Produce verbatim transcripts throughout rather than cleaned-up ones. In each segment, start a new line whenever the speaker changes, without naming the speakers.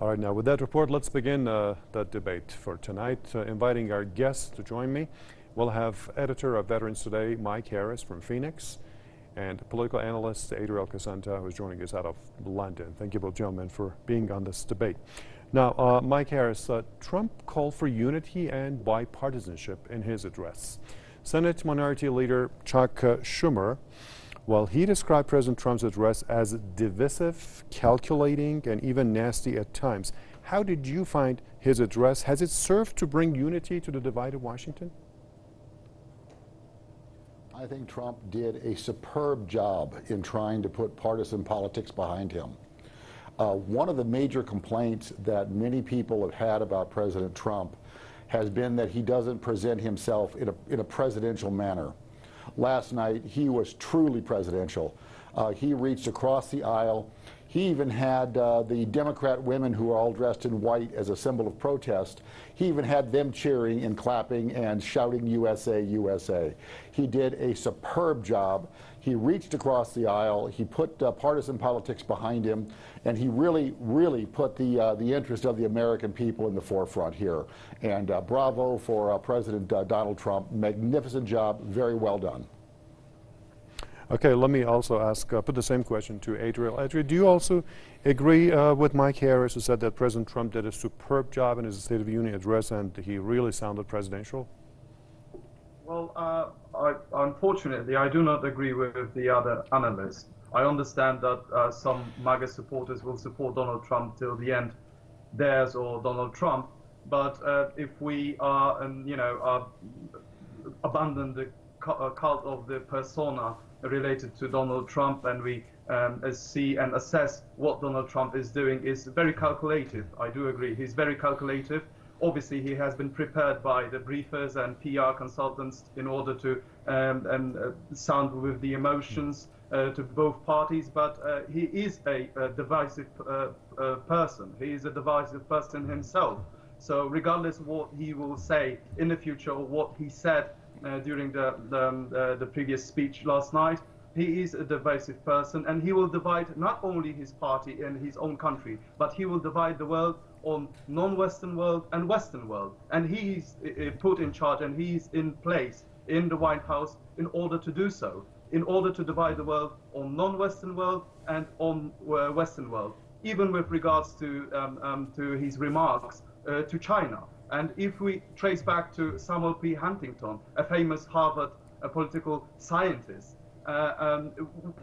All right, now with that report, let's begin uh, the debate for tonight. Uh, inviting our guests to join me. We'll have editor of Veterans Today, Mike Harris from Phoenix, and political analyst Adriel Casanta, who's joining us out of London. Thank you both, gentlemen, for being on this debate. Now, uh, Mike Harris, uh, Trump called for unity and bipartisanship in his address. Senate Minority Leader Chuck uh, Schumer, well, he described President Trump's address as divisive, calculating, and even nasty at times. How did you find his address? Has it served to bring unity to the divided Washington?
I think Trump did a superb job in trying to put partisan politics behind him. Uh, one of the major complaints that many people have had about President Trump has been that he doesn't present himself in a, in a presidential manner. Last night, he was truly presidential. Uh, he reached across the aisle. He even had uh, the Democrat women who are all dressed in white as a symbol of protest. He even had them cheering and clapping and shouting U S A, U S A. He did a superb job. He reached across the aisle. He put uh, partisan politics behind him, and he really, really put the uh, the interest of the American people in the forefront here. And uh, bravo for uh, President uh, Donald Trump. Magnificent job. Very well done.
Okay, let me also ask, uh, put the same question to Adriel. Adriel, do you also agree uh, with Mike Harris, who said that President Trump did a superb job in his State of the Union address and he really sounded presidential?
Well, uh, I, unfortunately, I do not agree with the other analysts. I understand that uh, some MAGA supporters will support Donald Trump till the end, theirs or Donald Trump. But uh, if we are, um, you know, uh, abandon the cult of the persona related to Donald Trump, and we um, see and assess what Donald Trump is doing, is very calculative. I do agree. He's very calculative. Obviously, he has been prepared by the briefers and P R consultants in order to um, um, uh, sound with the emotions uh, to both parties, but uh, he is a, a divisive uh, uh, person. He is a divisive person himself. So regardless of what he will say in the future or what he said Uh, during the the, um, uh, the previous speech last night, he is a divisive person, and he will divide not only his party and his own country, but he will divide the world on non-Western world and Western world. And he is uh, put in charge, and he is in place in the White House in order to do so, in order to divide the world on non-Western world and on uh, Western world, even with regards to um, um, to his remarks uh, to China. And if we trace back to Samuel P. Huntington, a famous Harvard uh, political scientist, uh, um,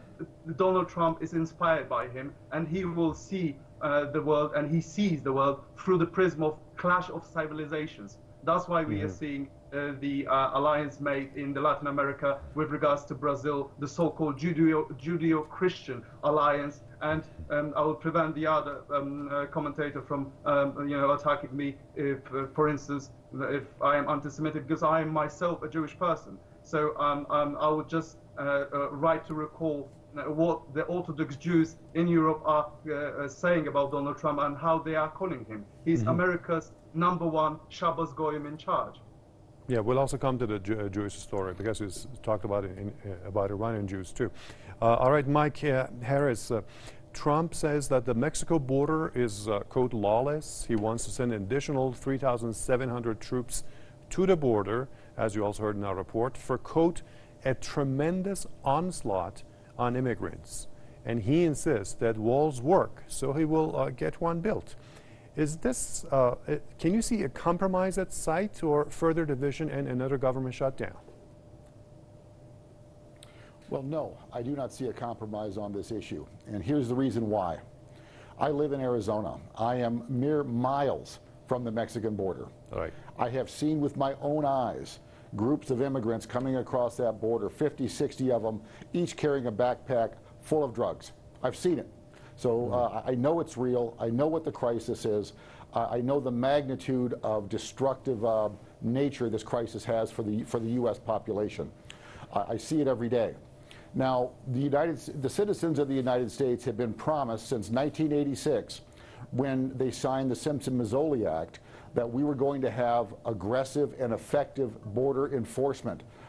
Donald Trump is inspired by him, and he will see uh, the world, and he sees the world through the prism of clash of civilizations. That's why we mm-hmm. are seeing uh, the uh, alliance made in the Latin America with regards to Brazil, the so-called Judeo, Judeo-Christian alliance. And um, I will prevent the other um, uh, commentator from, um, you know, attacking me if, uh, for instance, if I am anti-Semitic, because I am myself a Jewish person. So um, um, I would just uh, uh, write to recall what the Orthodox Jews in Europe are uh, saying about Donald Trump and how they are calling him. He's mm-hmm. America's number one Shabbos Goyim in charge.
Yeah, we'll also come to the Jew uh, Jewish story, because he's talked about it in, uh, about Iranian Jews too. Uh, all right, Mike uh, Harris. Uh, Trump says that the Mexico border is, uh, quote, lawless. He wants to send an additional three thousand seven hundred troops to the border, as you also heard in our report, for, quote, a tremendous onslaught on immigrants. And he insists that walls work, so he will uh, get one built. Is this, uh, can you see a compromise at sight, or further division and another government shutdown?
Well, no, I do not see a compromise on this issue, and here's the reason why. I live in Arizona. I am mere miles from the Mexican border.
All right.
I have seen with my own eyes groups of immigrants coming across that border, fifty, sixty of them, each carrying a backpack full of drugs. I've seen it. So uh, I know it's real. I know what the crisis is. Uh, I know the magnitude of destructive uh, nature this crisis has for the, for the U S population. Uh, I see it every day. Now, the, United, the citizens of the United States have been promised since nineteen eighty-six, when they signed the Simpson-Mazzoli Act, that we were going to have aggressive and effective border enforcement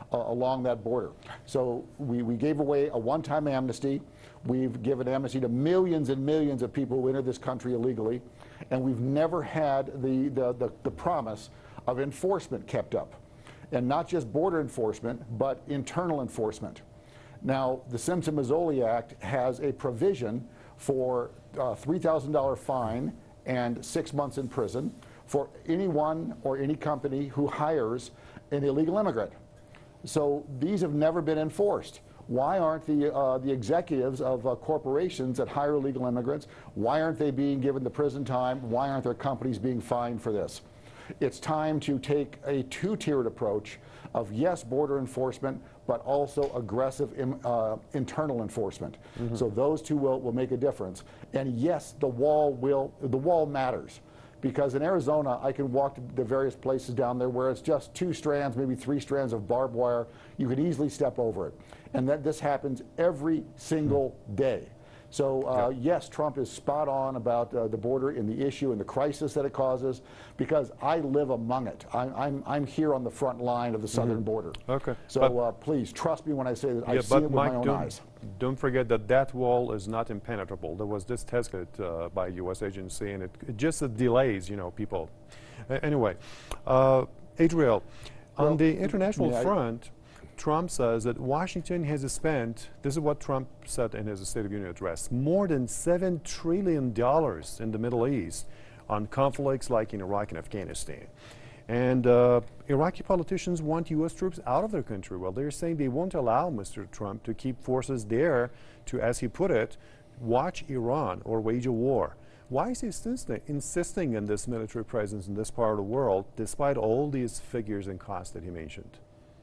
uh, along that border. So we, we gave away a one-time amnesty. We've given amnesty to millions and millions of people who enter this country illegally, and we've never had the, the, the, the promise of enforcement kept up. And not just border enforcement, but internal enforcement. Now, the Simpson-Mazzoli Act has a provision for a three thousand dollar fine and six months in prison for anyone or any company who hires an illegal immigrant. So these have never been enforced. Why aren't the, uh, the executives of uh, corporations that hire illegal immigrants, why aren't they being given the prison time? Why aren't their companies being fined for this? It's time to take a two-tiered approach of, yes, border enforcement, but also aggressive in, uh, internal enforcement. Mm-hmm. So those two will, will make a difference. And yes, the wall will, the wall matters. Because in Arizona, I can walk to the various places down there where it's just two strands, maybe three strands of barbed wire. You could easily step over it. And that this happens every single day. So uh, yes, Trump is spot on about uh, the border and the issue and the crisis that it causes, because I live among it. I'm, I'm, I'm here on the front line of the southern mm-hmm. border.
Okay.
So
but,
uh, please trust me when I say that
yeah,
I've seen it with
Mike,
my own
don't,
eyes.
Don't forget that that wall is not impenetrable. There was this test kit uh, by a U S agency, and it, it just uh, delays, you know, people. Uh, anyway, uh, Adriel,
well,
on the international
yeah,
front, Trump says that Washington has spent, this is what Trump said in his State of the Union address, more than seven trillion dollars in the Middle East on conflicts like in Iraq and Afghanistan. And uh, Iraqi politicians want U S troops out of their country. Well, they're saying they won't allow Mister Trump to keep forces there to, as he put it, watch Iran or wage a war. Why is he insisting, insisting on this military presence in this part of the world, despite all these figures and costs that he mentioned?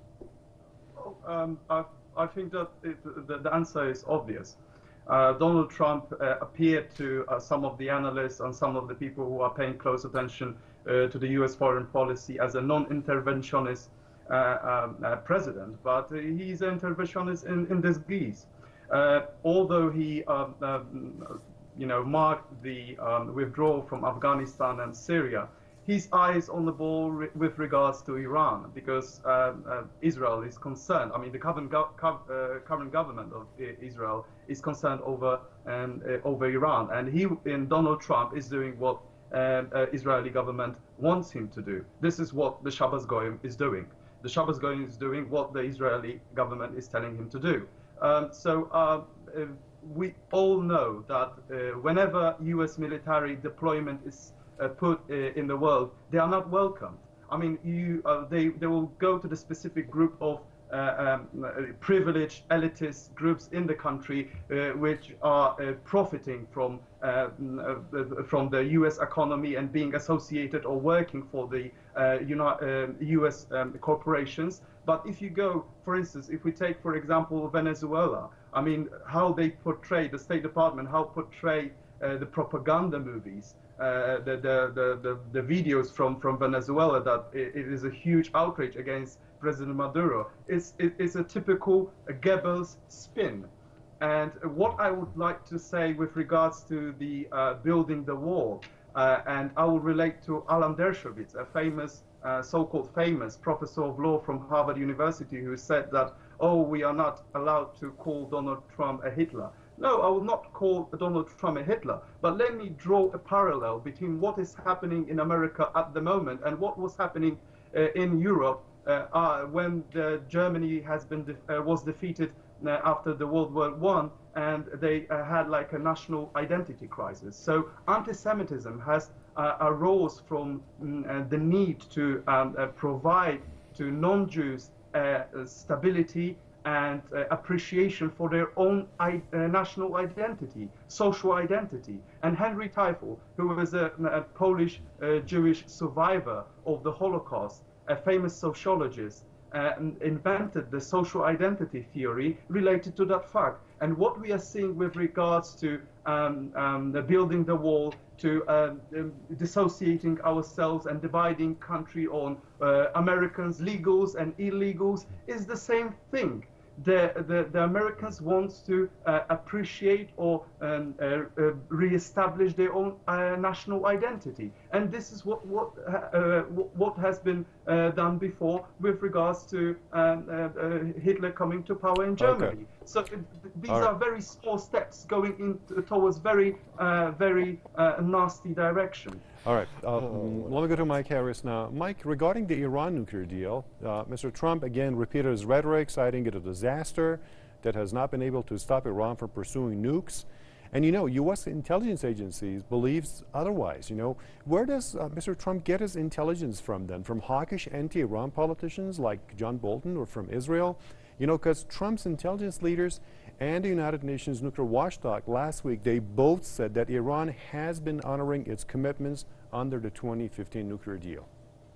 Um, I, I think that it, the, the answer is obvious. Uh, Donald Trump uh, appeared to uh, some of the analysts and some of the people who are paying close attention uh, to the U S foreign policy as a non-interventionist uh, um, uh, president, but uh, he's an interventionist in, in disguise. Uh, although he, um, um, you know, marked the um, withdrawal from Afghanistan and Syria, his eyes on the ball re with regards to Iran, because uh, uh, Israel is concerned. I mean, the current, go uh, current government of Israel is concerned over um, uh, over Iran, and he, in Donald Trump, is doing what um, uh, Israeli government wants him to do. This is what the Shabbos Goyim is doing. The Shabbos Goyim is doing what the Israeli government is telling him to do. Um, so uh, uh, we all know that uh, whenever U S military deployment is Uh, put uh, in the world, they are not welcomed. I mean, you, uh, they, they will go to the specific group of uh, um, privileged elitist groups in the country uh, which are uh, profiting from, uh, uh, from the U S economy and being associated or working for the uh, you know, uh, U S um, corporations. But if you go, for instance, if we take, for example, Venezuela, I mean, how they portray, the State Department, how portray uh, the propaganda movies, Uh, the, the, the, the, the videos from, from Venezuela, that it, it is a huge outrage against President Maduro. It's, it, it's a typical uh, Goebbels spin. And what I would like to say with regards to the uh, building the wall, uh, and I will relate to Alan Dershowitz, a famous, uh, so-called famous professor of law from Harvard University, who said that, oh, we are not allowed to call Donald Trump a Hitler. No, I will not call Donald Trump a Hitler, but let me draw a parallel between what is happening in America at the moment and what was happening uh, in Europe uh, uh, when the Germany has been de uh, was defeated uh, after the World War One, and they uh, had like a national identity crisis. So anti-Semitism has uh, arose from mm, uh, the need to um, uh, provide to non-Jews uh, stability and uh, appreciation for their own I uh, national identity, social identity. And Henry Teifel, who was a, a Polish uh, Jewish survivor of the Holocaust, a famous sociologist, uh, invented the social identity theory related to that fact. And what we are seeing with regards to um, um, the building the wall, to um, um, dissociating ourselves and dividing country on uh, Americans, legals and illegals, is the same thing. the, the, the Americans want to uh, appreciate or um, uh, uh, re-establish their own uh, national identity. And this is what, what, uh, what has been uh, done before with regards to um, uh, uh, Hitler coming to power in Germany.
Okay.
So uh, these
All right.
are very small steps going in towards very, uh, very uh, nasty direction.
All right, uh, let me go to Mike Harris now. Mike, regarding the Iran nuclear deal, uh, Mister Trump again repeated his rhetoric, citing it a disaster that has not been able to stop Iran from pursuing nukes. And you know, U S intelligence agencies believes otherwise. You know, where does uh, Mister Trump get his intelligence from then? From hawkish anti-Iran politicians like John Bolton, or from Israel? You know, because Trump's intelligence leaders and the United Nations nuclear watchdog last week, they both said that Iran has been honoring its commitments under the twenty fifteen nuclear deal.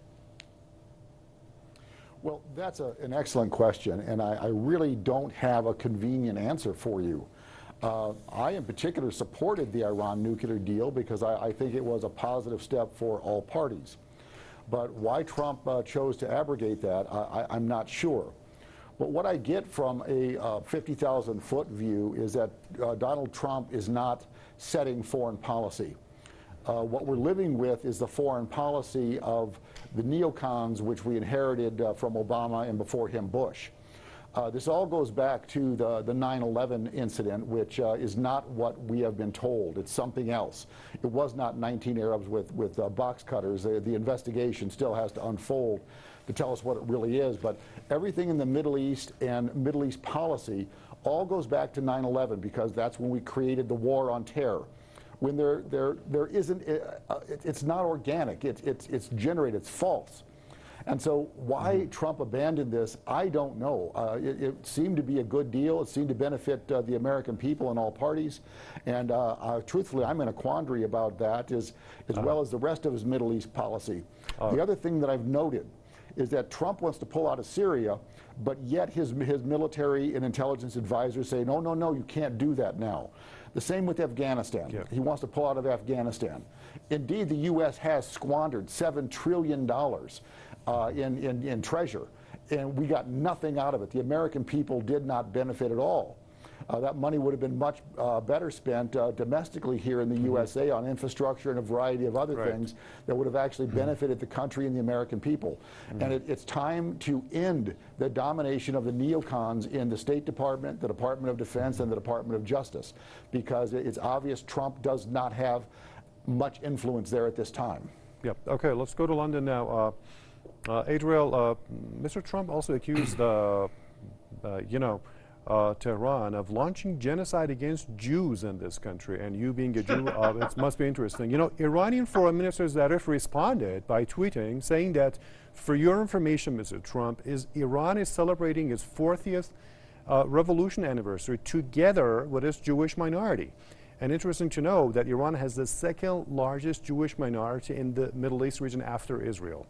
Well, that's a, an excellent question, and I, I really don't have a convenient answer for you. Uh, I, in particular, supported the Iran nuclear deal because I, I think it was a positive step for all parties. But why Trump uh, chose to abrogate that, I, I, I'm not sure. But what I get from a uh, fifty thousand foot view is that uh, Donald Trump is not setting foreign policy. Uh, what we're living with is the foreign policy of the neocons, which we inherited uh, from Obama and before him Bush. Uh, this all goes back to the, the nine eleven incident, which uh, is not what we have been told. It's something else. It was not nineteen Arabs with, with uh, box cutters. Uh, the investigation still has to unfold to tell us what it really is. But everything in the Middle East and Middle East policy all goes back to nine eleven, because that's when we created the war on terror. When there, there, there isn't, uh, it, it's not organic, it, it's, it's generated, it's false. And so why mm-hmm. Trump abandoned this, I don't know. Uh, it, it seemed to be a good deal. It seemed to benefit uh, the American people in all parties. And uh, uh, truthfully, I'm in a quandary about that, as, as uh-huh. well as the rest of his Middle East policy. Uh-huh. The other thing that I've noted is that Trump wants to pull out of Syria, but yet his, his military and intelligence advisors say, no, no, no, you can't do that now. The same with Afghanistan. Yeah. He wants to pull out of Afghanistan. Indeed, the U S has squandered seven trillion dollars uh, in, in, in treasure, and we got nothing out of it. The American people did not benefit at all. Uh, that money would have been much uh, better spent uh, domestically here in the mm-hmm. U S A on infrastructure and a variety of other right. things that would have actually benefited the country and the American people. Mm-hmm. And it, it's time to end the domination of the neocons in the State Department, the Department of Defense, and the Department of Justice, because it's obvious Trump does not have much influence there at this time.
Yep. Okay, let's go to London now. Uh, uh, Adriel, uh, Mister Trump also accused, uh, uh, you know, Uh, Tehran of launching genocide against Jews in this country, and you being a Jew, uh, it must be interesting. You know, Iranian Foreign Minister Zarif responded by tweeting, saying that, for your information, Mister Trump, is Iran is celebrating its fortieth uh, revolution anniversary together with its Jewish minority. And interesting to know that Iran has the second largest Jewish minority in the Middle East region after Israel.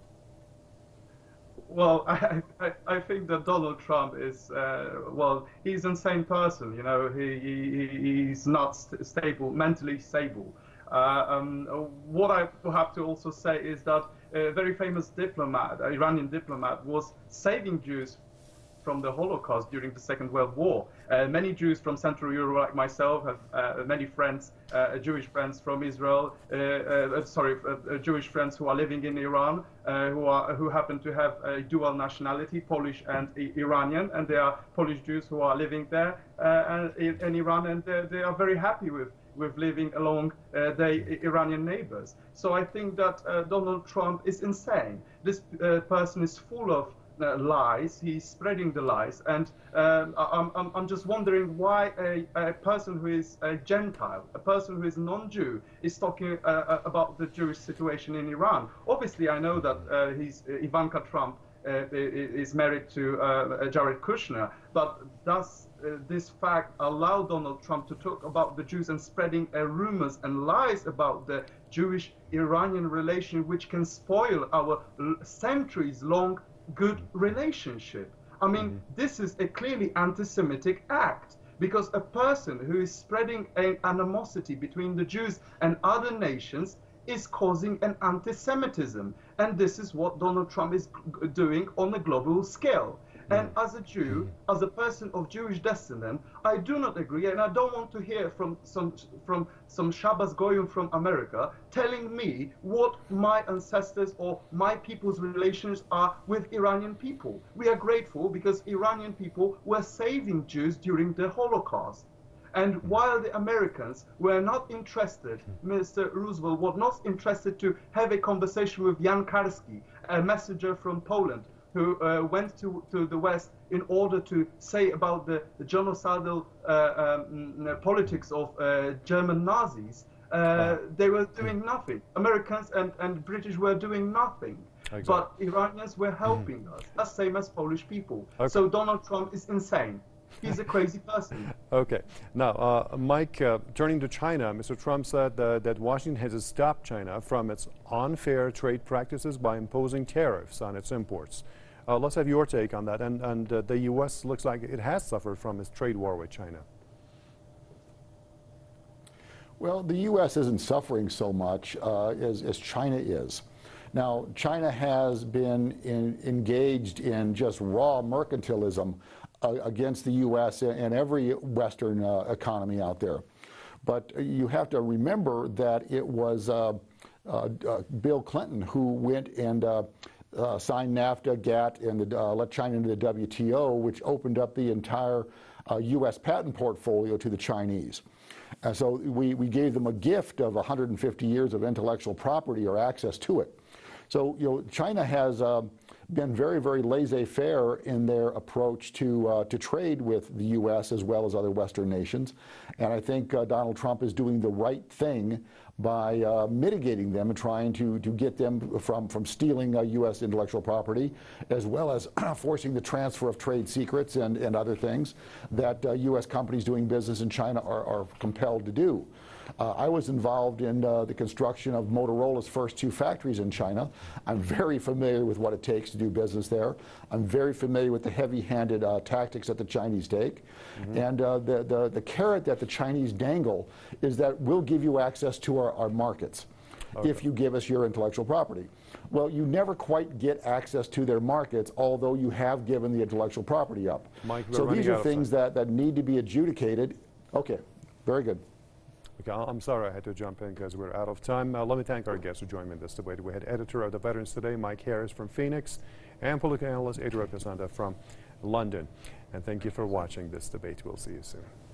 Well, I, I, I think that Donald Trump is, uh, well, he's an insane person, you know, he, he, he's not st stable, mentally stable. Uh, um, what I have to also say is that a very famous diplomat, Iranian diplomat, was saving Jews from the Holocaust during the Second World War. Uh, many Jews from Central Europe, like myself, have uh, many friends, uh, Jewish friends from Israel, uh, uh, sorry, uh, Jewish friends who are living in Iran, uh, who are who happen to have a dual nationality, Polish and I Iranian, and they are Polish Jews who are living there uh, and, in Iran, and uh, they are very happy with with living along uh, their Iranian neighbors. So I think that uh, Donald Trump is insane. This uh, person is full of Uh, lies. He's spreading the lies, and um, I'm, I'm, I'm just wondering why a, a person who is a Gentile, a person who is non-Jew, is talking uh, about the Jewish situation in Iran. Obviously, I know that uh, he's, uh, Ivanka Trump uh, is married to uh, Jared Kushner, but does uh, this fact allow Donald Trump to talk about the Jews and spreading uh, rumors and lies about the Jewish-Iranian relation, which can spoil our centuries-long good relationship? I mean, mm-hmm. this is a clearly anti-Semitic act, because a person who is spreading an animosity between the Jews and other nations is causing an anti-Semitism. And this is what Donald Trump is doing on a global scale. And as a Jew, as a person of Jewish descent, I do not agree, and I don't want to hear from some from some Shabbos Goyim from America telling me what my ancestors or my people's relations are with Iranian people. We are grateful because Iranian people were saving Jews during the Holocaust. And while the Americans were not interested, Mister Roosevelt was not interested to have a conversation with Jan Karski, a messenger from Poland, who uh, went to, to the West in order to say about the, the genocidal uh, um, politics of uh, German Nazis, uh, oh. they were doing nothing. Americans and, and British were doing nothing. Exactly. But Iranians were helping mm-hmm. us, the same as Polish people. Okay. So Donald Trump is insane. He's a crazy person.
Okay. Now, uh, Mike, uh, turning to China, Mister Trump said uh, that Washington has stopped China from its unfair trade practices by imposing tariffs on its imports. Uh, let's have your take on that. And, and uh, the U S looks like it has suffered from its trade war with China.
Well, the U S isn't suffering so much uh, as, as China is. Now, China has been in, engaged in just raw mercantilism uh, against the U S and every Western uh, economy out there. But you have to remember that it was uh, uh, uh, Bill Clinton who went and uh, uh, signed NAFTA, GATT, and uh, let China into the W T O, which opened up the entire uh, U S patent portfolio to the Chinese. And so we, we gave them a gift of one hundred fifty years of intellectual property or access to it. So, you know, China has uh, been very, very laissez-faire in their approach to uh, to trade with the U S as well as other Western nations, and I think uh, Donald Trump is doing the right thing by uh, mitigating them and trying to to get them from from stealing uh, U S intellectual property, as well as forcing the transfer of trade secrets and and other things that uh, U S companies doing business in China are, are compelled to do. Uh, I was involved in uh, the construction of Motorola's first two factories in China. I'm very familiar with what it takes to do business there. I'm very familiar with the heavy-handed uh, tactics that the Chinese take. Mm-hmm. And uh, the, the, the carrot that the Chinese dangle is that we'll give you access to our, our markets okay. if you give us your intellectual property. Well, you never quite get access to their markets, although you have given the intellectual property up.
Mike,
so these are things that, that need to be adjudicated. Okay, very good.
Okay, I'm sorry I had to jump in because we're out of time. Uh, let me thank our guests who joined me in this debate. We had editor of the Veterans Today, Mike Harris from Phoenix, and political analyst Adriel Casanda from London. And thank you for watching this debate. We'll see you soon.